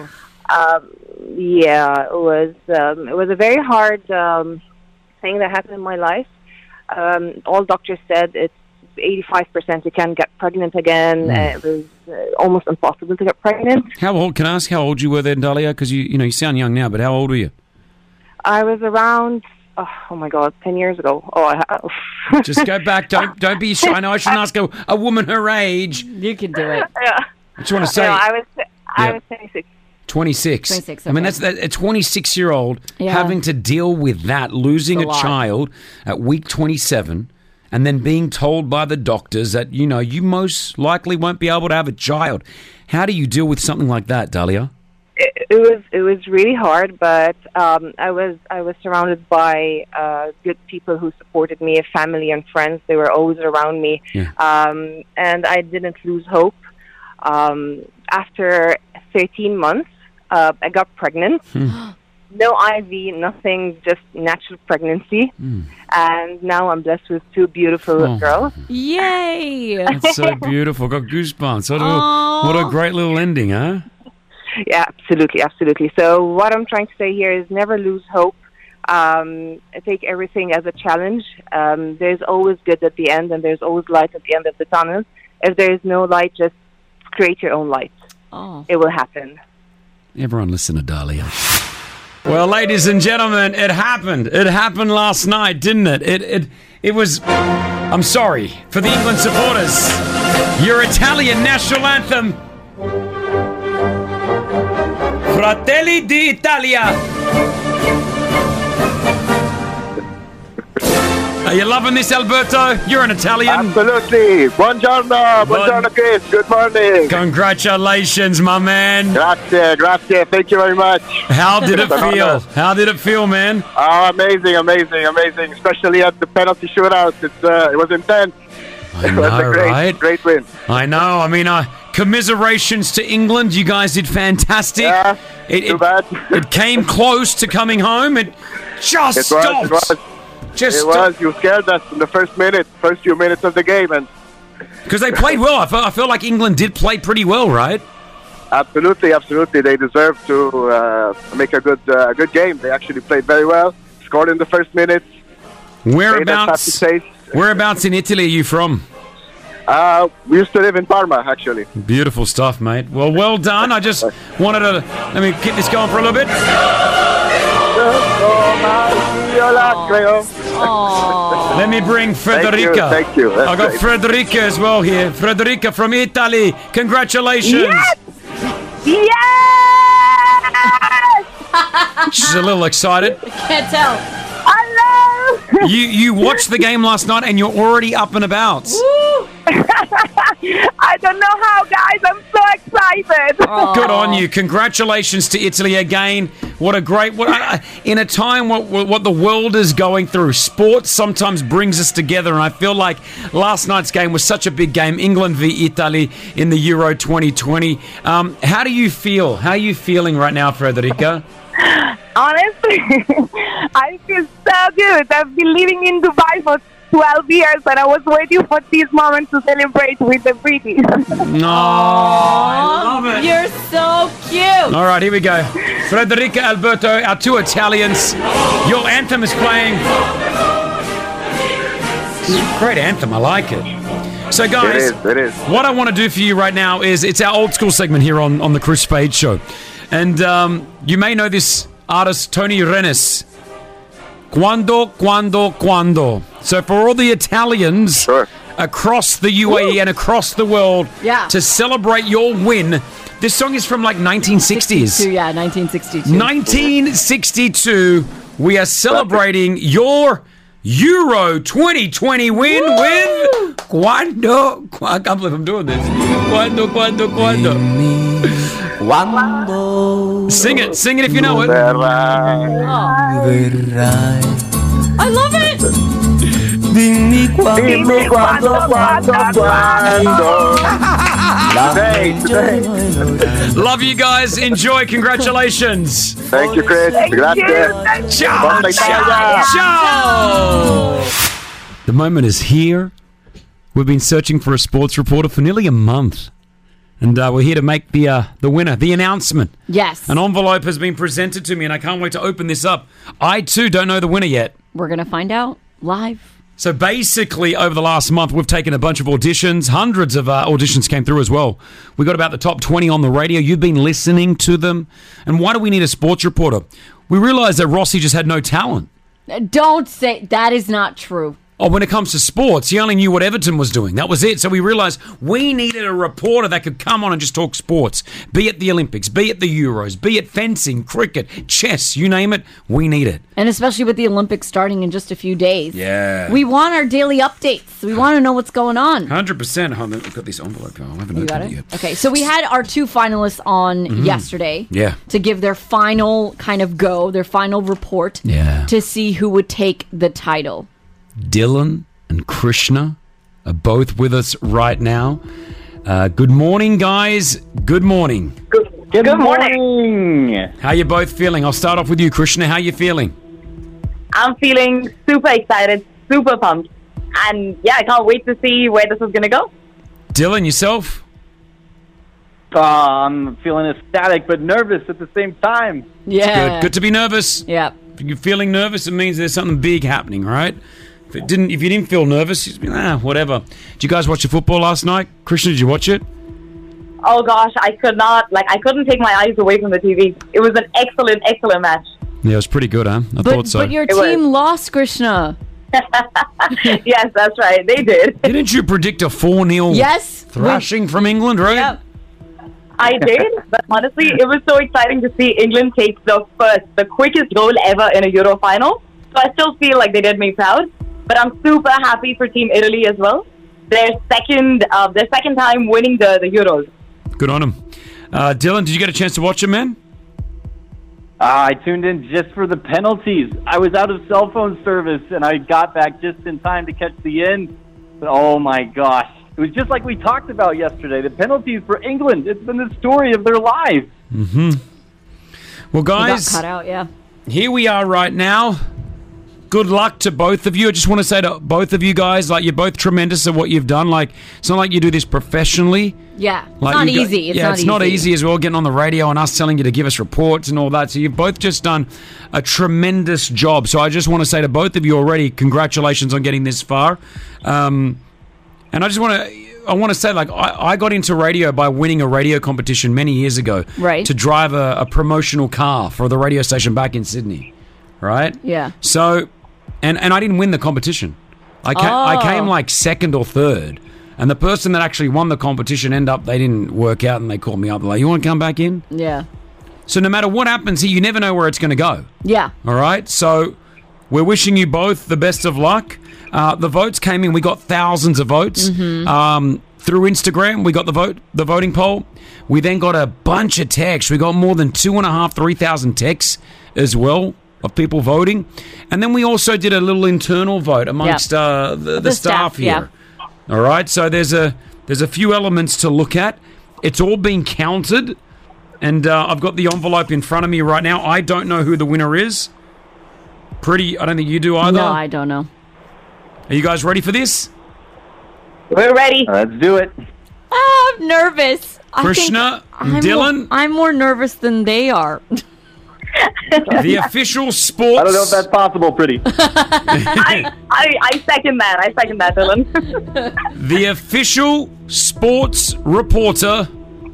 Um, yeah, it was um, it was a very hard um, thing that happened in my life. Um, all doctors said it's eighty-five percent you can get pregnant again. Mm. Uh, it was uh, almost impossible to get pregnant. How old? Can I ask how old you were then, Dahlia? Because you, you know, you sound young now, but how old were you? I was around, oh, oh my God, ten years ago. Oh, I, Just go back. Don't don't be shy. I know I shouldn't ask a, a woman her age. You can do it. Yeah. I just want to say No, I was I Yeah. was twenty-six. twenty-six. twenty-six, I mean, okay. that's that, a twenty-six-year-old Yeah. having to deal with that, losing It's a, a lot. child at week twenty-seven, and then being told by the doctors that, you know, you most likely won't be able to have a child. How do you deal with something like that, Dahlia? It, it was it was really hard, but um, I was I was surrounded by uh, good people who supported me, family and friends. They were always around me, Yeah. um, and I didn't lose hope. Um, after thirteen months, uh, I got pregnant. No I V, nothing, just natural pregnancy. And now I'm blessed with two beautiful Oh. girls. Yay. That's so beautiful. Got goosebumps. What a, Aw. what a great little ending, huh? Yeah, absolutely, absolutely. So what I'm trying to say here is never lose hope. Um, take everything as a challenge. Um, there's always good at the end, and there's always light at the end of the tunnel. If there is no light, just create your own light. Oh. It will happen. Everyone listen to Dahlia. Well, ladies and gentlemen, it happened. It happened last night, didn't it? It it it was. I'm sorry for the England supporters. Your Italian national anthem, Fratelli d'Italia. Are you loving this, Alberto? You're an Italian. Absolutely. Buongiorno. Buongiorno, Chris. Good morning. Congratulations, my man. Grazie, grazie. Thank you very much. How did it It's an feel? honor. How did it feel, man? Oh, amazing, amazing, amazing. Especially at the penalty shootout. It's, uh, it was intense. I It was know, a great, right? great win. I know. I mean, uh, commiserations to England. You guys did fantastic. Yeah, it, too it, bad. it came close to coming home. It just It was, stopped. it was. Just it was. You scared us in the first minute, first few minutes of the game, and Because they played well. I feel, I feel like England did play pretty well, right? Absolutely, absolutely. They deserve to uh, make a good uh, good game. They actually played very well. Scored in the first minutes. Whereabouts? Whereabouts in Italy are you from? Uh, we used to live in Parma, actually. Beautiful stuff, mate. Well, well done. I just wanted to let me get this going for a little bit. Let me bring Frederica. Thank you. Thank you. I got great. Frederica as well here. Frederica from Italy. Congratulations. Yes! Yes! She's a little excited. Can't tell. Hello! You you watched the game last night and you're already up and about. I don't know how, guys. I'm so excited. Good on you. Congratulations to Italy again. What a great... What uh, in a time what, what the world is going through, sports sometimes brings us together, and I feel like last night's game was such a big game, England v Italy in the Euro twenty twenty. Um, how do you feel? How are you feeling right now, Frederica? Honestly, I feel so good. I've been living in Dubai for twelve years, and I was waiting for this moment to celebrate with the British. No, I love it. You're so cute. All right, here we go. Frederica, Alberto, our two Italians. Your anthem is playing. Great anthem. I like it. So, guys, It is, it is. what I want to do for you right now is it's our old school segment here on, on the Chris Fade Show. And um, you may know this artist, Tony Renis. Quando, quando, quando. So for all the Italians sure. across the U A E and across the world Yeah. to celebrate your win, this song is from like nineteen sixties. sixty-two, yeah, nineteen sixty-two. nineteen sixty-two. We are celebrating your Euro twenty twenty win Woo! with Quando. I can't believe I'm doing this. Quando, quando, quando. Quando Sing it, sing it if you know it. I love it. Dimmi quando, Dimmi quando, quando, quando. Today, today. Love you guys. Enjoy. Congratulations. Thank you, Chris. Thank Grazie. you. Thank Ciao, you. ciao, ciao. The moment is here. We've been searching for a sports reporter for nearly a month. And uh, we're here to make the uh, the winner, the announcement. Yes. An envelope has been presented to me, and I can't wait to open this up. I, too, don't know the winner yet. We're going to find out live. So basically, over the last month, we've taken a bunch of auditions. Hundreds of uh, auditions came through as well. We got about the top twenty on the radio. You've been listening to them. And why do we need a sports reporter? We realised that Rossi just had no talent. Don't say that is not true. Oh, when it comes to sports, he only knew what Everton was doing. That was it. So we realised we needed a reporter that could come on and just talk sports. Be it the Olympics, be it the Euros, be it fencing, cricket, chess, you name it, we need it. And especially with the Olympics starting in just a few days. Yeah. We want our daily updates. We want to know what's going on. one hundred percent. Hold on, I've got this envelope. I haven't You opened got it it? yet. Okay, so we had our two finalists on Mhm. yesterday. Yeah. To give their final kind of go, their final report. Yeah. To see who would take the title. Dylan and Krishna are both with us right now. Uh, good morning, guys. Good morning. Good, good morning. How you both feeling? I'll start off with you, Krishna. How you feeling? I'm feeling super excited, super pumped. And yeah, I can't wait to see where this is going to go. Dylan, yourself? Uh, I'm feeling ecstatic but nervous at the same time. Yeah. Good. Good to be nervous. Yeah. If you're feeling nervous, it means there's something big happening, right? If it didn't, if you didn't feel nervous, you'd be ah, whatever. Did you guys watch the football last night? Krishna, did you watch it? Oh gosh, I could not, like, I couldn't take my eyes away from the T V. It was an excellent, excellent match. Yeah, it was pretty good, huh? I But, thought so. but your It was. team lost, Krishna. Yes, that's right. They did. Didn't you predict a four nil Yes. thrashing from England, right? Yep. I did, but honestly, it was so exciting to see England take the first, the quickest goal ever in a Euro final. So I still feel like they did me proud. But I'm super happy for Team Italy as well. Their second, uh, their second time winning the, the Euros. Good on him. Uh, Dylan, did you get a chance to watch it, man? Uh, I tuned in just for the penalties. I was out of cell phone service, and I got back just in time to catch the end. But oh my gosh, it was just like we talked about yesterday. The penalties for England, it's been the story of their lives. Mm-hmm. Well, He got guys, cut out, yeah. here we are right now. good luck to both of you. I just want to say to both of you guys, like, you're both tremendous at what you've done. Like, it's not like you do this professionally. Yeah, it's Like not you got- easy. It's yeah, not it's easy. not easy as well, getting on the radio and us telling you to give us reports and all that. So you've both just done a tremendous job. So I just want to say to both of you already, congratulations on getting this far. Um, and I just want to, I want to say, like, I, I got into radio by winning a radio competition many years ago. Right. To drive a, a promotional car for the radio station back in Sydney. Right? Yeah. So, and, and I didn't win the competition. I came, I Oh. came like second or third. And the person that actually won the competition ended up, they didn't work out and they called me up. They're like, you want to come back in? Yeah. So no matter what happens here, you never know where it's going to go. Yeah. All right? So we're wishing you both the best of luck. Uh, the votes came in. We got thousands of votes. Mhm. Um, through Instagram, we got the vote, the voting poll. We then got a bunch of texts. We got more than two and a half, three thousand texts as well of people voting. And then we also did a little internal vote amongst Yep. uh, the, the, The staff, staff, here. All right, so there's a there's a few elements to look at. It's all been counted, and uh, I've got the envelope in front of me right now. I don't know who the winner is. Pretty, I don't think you do either. No, I don't know. Are you guys ready for this? We're ready. Let's do it. Oh, I'm nervous. Krishna, I think I'm Dylan? More, I'm more nervous than they are. The official sports. I don't know if that's possible, Pretty. I, I, I second that. I second that, Dylan. The official sports reporter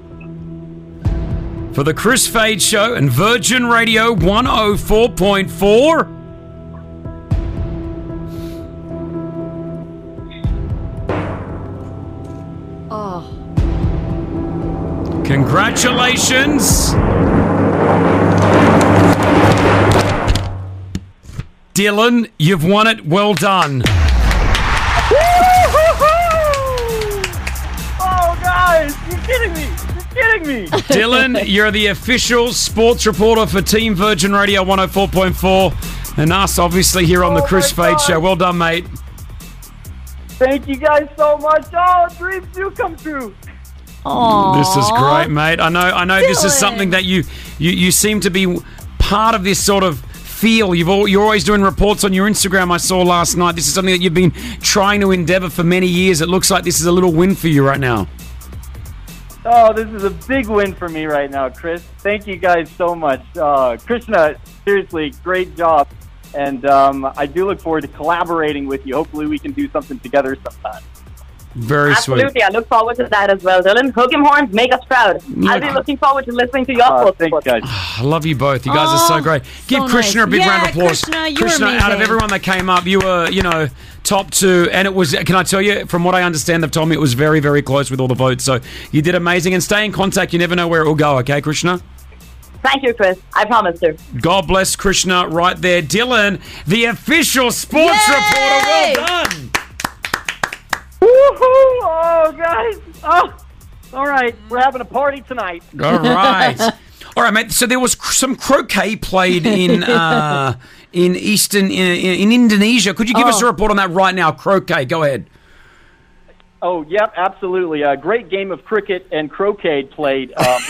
for the Chris Fade Show and Virgin Radio one oh four point four. Oh. Congratulations. Dylan, you've won it. Well done. Oh, guys, you're kidding me. You're kidding me. Dylan, you're the official sports reporter for Team Virgin Radio one oh four point four and us, obviously, here on the Chris Fade Show. Well done, mate. Thank you guys so much. Oh, dreams do come true. This is great, mate. I know I know this is something that you, you, you seem to be part of this sort of feel. You've all, you're always doing reports on your Instagram, I saw last night. This is something that you've been trying to endeavour for many years. It looks like this is a little win for you right now. Oh, this is a big win for me right now, Chris. Thank you guys so much. Uh, Krishna, seriously, great job. And um, I do look forward to collaborating with you. Hopefully we can do something together sometime. Very Absolutely. sweet. I look forward to that as well, Dylan. Hook 'em horns, make us proud. I'll be looking forward to listening to your Uh, sports thanks, report. guys. I love you both. You guys are so great. Give so Krishna nice. a big Yeah, round of applause. Krishna, you were out of amazing. everyone that came up, you were, you know, top two. And it was, can I tell you, from what I understand, they've told me it was very, very close with all the votes. So you did amazing. And stay in contact. You never know where it will go, okay, Krishna? Thank you, Chris. I promise to. God bless Krishna right there. Dylan, the official sports Yay! reporter. Well done. Woohoo! Oh, guys. Oh, all right. We're having a party tonight. All right. All right, mate. So there was cr- some croquet played in uh, in Eastern, in, in Indonesia. Could you give Oh. us a report on that right now? Croquet, go ahead. Oh, yep, absolutely. A great game of cricket and croquet played. Um,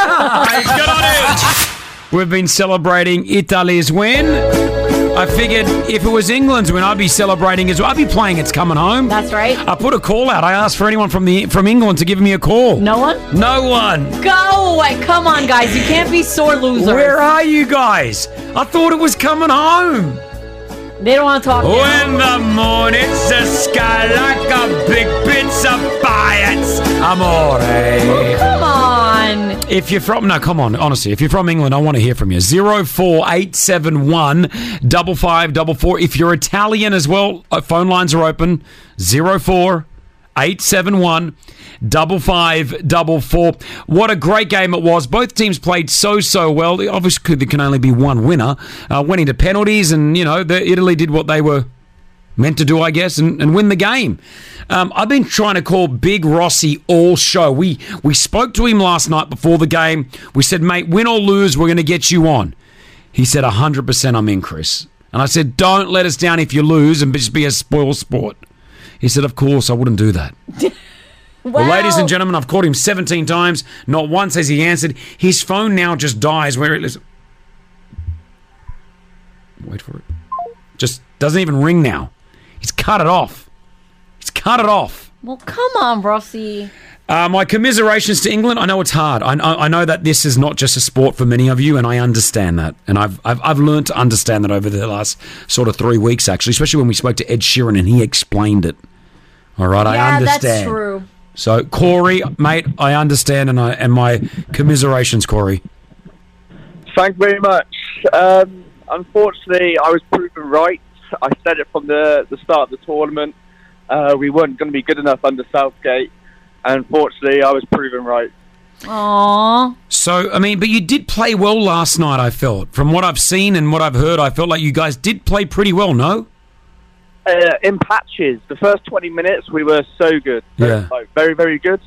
We've been celebrating Italy's win. I figured if it was England's win, I'd be celebrating as well. I'd be playing It's Coming Home. That's right. I put a call out. I asked for anyone from the from England to give me a call. No one? No one. Go away. Come on, guys. You can't be sore losers. Where are you guys? I thought it was coming home. They don't want to talk. When the moon hits the sky like a big pizza pie, it's amore. Come on. If you're from, no, come on, honestly, if you're from England, I want to hear from you. zero four eight seven one five five four four. If you're Italian as well, uh, phone lines are open. zero four eight seven one five five four four. What a great game it was. Both teams played so, so well. Obviously, there can only be one winner. Uh, went into penalties, and, you know, the, Italy did what they were meant to do, I guess, and, and win the game. Um, I've been trying to call Big Rossi all show. We we spoke to him last night before the game. We said, mate, win or lose, we're going to get you on. He said, one hundred percent I'm in, Chris. And I said, don't let us down if you lose and just be a spoil sport. He said, of course, I wouldn't do that. Well, ladies and gentlemen, I've called him seventeen times. Not once has he answered. His phone now just dies where it is. Wait for it. Just Doesn't even ring now. He's cut it off. He's cut it off. Well, come on, Rossi. Uh, my commiserations to England. I know it's hard. I, I, I know that this is not just a sport for many of you, and I understand that. And I've I've I've learned to understand that over the last sort of three weeks, actually, especially when we spoke to Ed Sheeran and he explained it. All right, yeah, I understand. that's true. So, Corey, mate, I understand, and I and my commiserations, Corey. Thank you very much. Um, unfortunately, I was proven right. I said it from the, the start of the tournament. Uh, we weren't going to be good enough under Southgate. And unfortunately, I was proven right. Aww. So, I mean, but you did play well last night, I felt. From what I've seen and what I've heard, I felt like you guys did play pretty well, no? Uh, in patches. The first twenty minutes, we were so good. Yeah. Like, very, very good.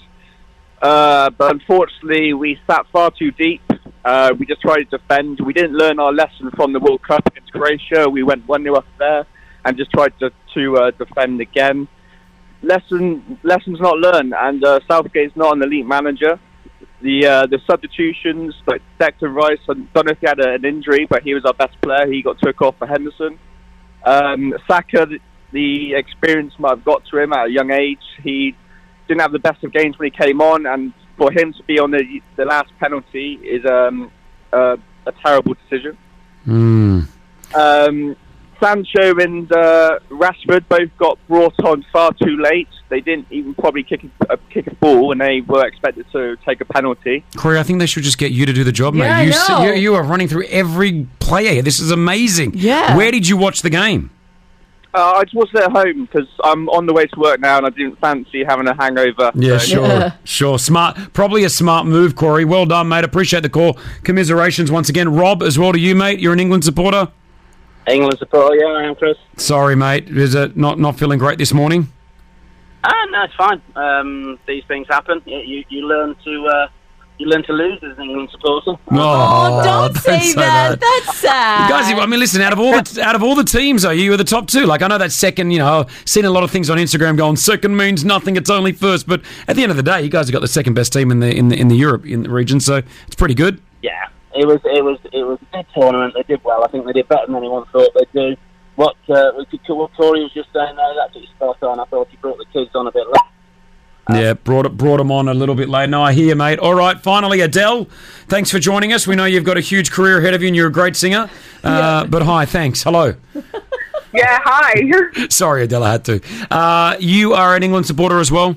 Uh, but unfortunately, we sat far too deep. Uh, we just tried to defend. We didn't learn our lesson from the World Cup against Croatia. We went one nil up there and just tried to, to uh, defend again. Lesson, lessons not learned, and uh, Southgate's not an elite manager. The uh, the substitutions, like Declan Rice, I don't know if he had a, an injury, but he was our best player. He got took off for Henderson. Um, Saka, the, the experience might have got to him at a young age. He didn't have the best of games when he came on, and for him to be on the the last penalty is um, uh, a terrible decision. Mm. Um, Sancho and uh, Rashford both got brought on far too late. They didn't even probably kick a, uh, kick a ball, and they were expected to take a penalty. Corey, I think they should just get you to do the job, Yeah, mate. You, I know. you, you are running through every player. This is amazing. Yeah. Where did you watch the game? Uh, I just wasn't at home because I'm on the way to work now, and I didn't fancy having a hangover. Yeah, so- sure. Sure. Smart. Probably a smart move, Corey. Well done, mate. Appreciate the call. Commiserations once again. Rob, as well to you, mate. You're an England supporter? England supporter, yeah, I am, Chris. Sorry, mate. Is it not, not feeling great this morning? Ah, no, it's fine. Um, these things happen. You, you, you learn to uh, you learn to lose as an England supporter. Oh, don't say that. That's sad. Guys, I mean, listen. Out of all the out of all the teams, though, you were the top two. Like, I know that second. You know, I've seen a lot of things on Instagram going second means nothing. It's only first. But at the end of the day, you guys have got the second best team in the in the in the Europe in the region. So it's pretty good. Yeah, it was it was it was a big tournament. They did well. I think they did better than anyone thought they'd do. What uh, what Corey was just saying there, that's actually spot on. I thought he brought the kids on a bit late. Yeah, brought it, brought them on a little bit late. No, I hear you, mate. All right, finally, Adele, thanks for joining us. We know you've got a huge career ahead of you and you're a great singer. Uh, but hi, thanks. Hello. Yeah, hi. Sorry, Adele, I had to. Uh, you are an England supporter as well?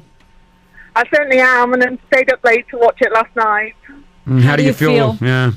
I certainly am, and then stayed up late to watch it last night. Mm, How, do you, feel? Yeah.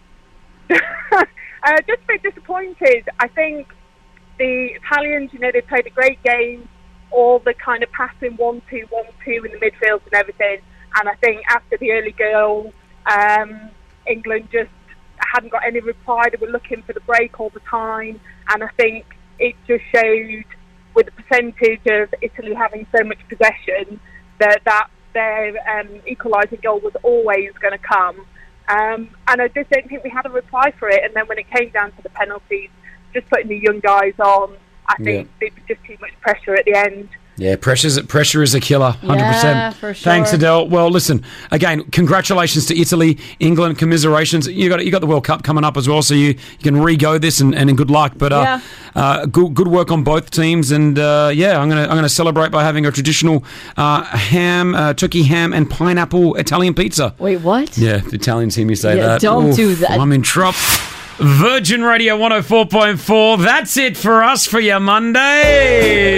Uh, just a bit disappointed. I think the Italians, you know, they played a great game, all the kind of passing one two, one two in the midfield and everything. And I think after the early goal, um, England just hadn't got any reply. They were looking for the break all the time. And I think it just showed, with the percentage of Italy having so much possession, that, that their um, equalising goal was always going to come. Um, and I just don't think we had a reply for it. And then when it came down to the penalties, just putting the young guys on, I think Yeah. it was just too much pressure at the end. Yeah, pressure's, pressure is a killer, one hundred percent. Yeah, for sure. Thanks, Adele. Well, listen, again, congratulations to Italy, England, commiserations. You got you got the World Cup coming up as well, so you, you can re-go this and, and good luck. But uh, uh, good good work on both teams, and uh, yeah, I'm gonna I'm gonna celebrate by having a traditional uh, ham, uh, turkey ham, and pineapple Italian pizza. Wait, what? Yeah, the Italians hear me say Yeah, that. don't Oof, do that. I'm in trouble. Virgin Radio one oh four point four. That's it for us for your Monday.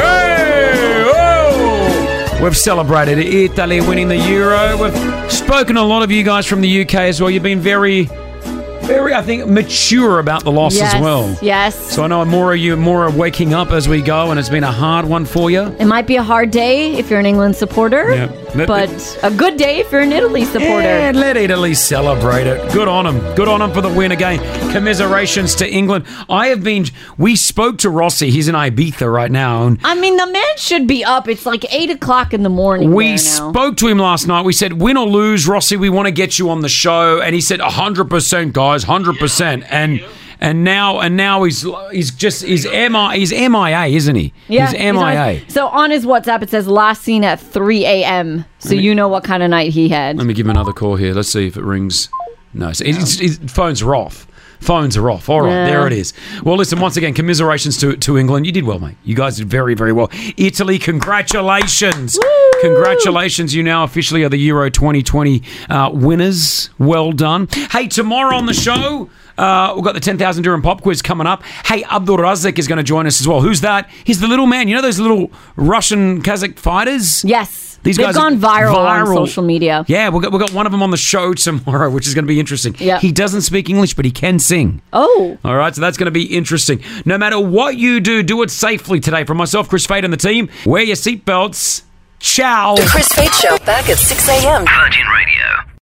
Hey, whoa. We've celebrated Italy winning the Euro. We've spoken to a lot of you guys from the U K as well. You've been very, very, I think, mature about the loss Yes, as well. yes. So I know more of you, more are waking up as we go, and it's been a hard one for you. It might be a hard day if you're an England supporter, Yeah. Let- but a good day if you're an Italy supporter. And let Italy celebrate it. Good on them. Good on them for the win again. Commiserations to England. I have been. We spoke to Rossi. He's in Ibiza right now. And I mean, the man should be up. It's like eight o'clock in the morning. we there now. spoke to him last night. We said, win or lose, Rossi, we want to get you on the show. And he said, one hundred percent, guys, one hundred percent. And and now and now he's he's just he's M I he's M I A, isn't he? Yeah, he's M I A. on- so on his WhatsApp, it says last seen at three a.m. So Let me- you know what kind of night he had. Let me give him another call here. Let's see if it rings. No, so his, his phones are off. Phones are off. All right, Yeah. there it is. Well, listen, once again, commiserations to, to England. You did well, mate. You guys did very, very well. Italy, congratulations. Congratulations. You now officially are the Euro twenty twenty uh, winners. Well done. Hey, tomorrow on the show, uh, we've got the ten thousand dirham pop quiz coming up. Hey, Abdul Razak is going to join us as well. Who's that? He's the little man. You know those little Russian Kazakh fighters? Yes. These They've guys gone are viral, on social media. Yeah, we've got, we've got one of them on the show tomorrow, which is going to be interesting. Yeah. He doesn't speak English, but he can sing. Oh. All right, so that's going to be interesting. No matter what you do, do it safely today. From myself, Chris Fade, and the team, wear your seatbelts. Ciao. The Chris Fade Show back at six a.m. Virgin Radio.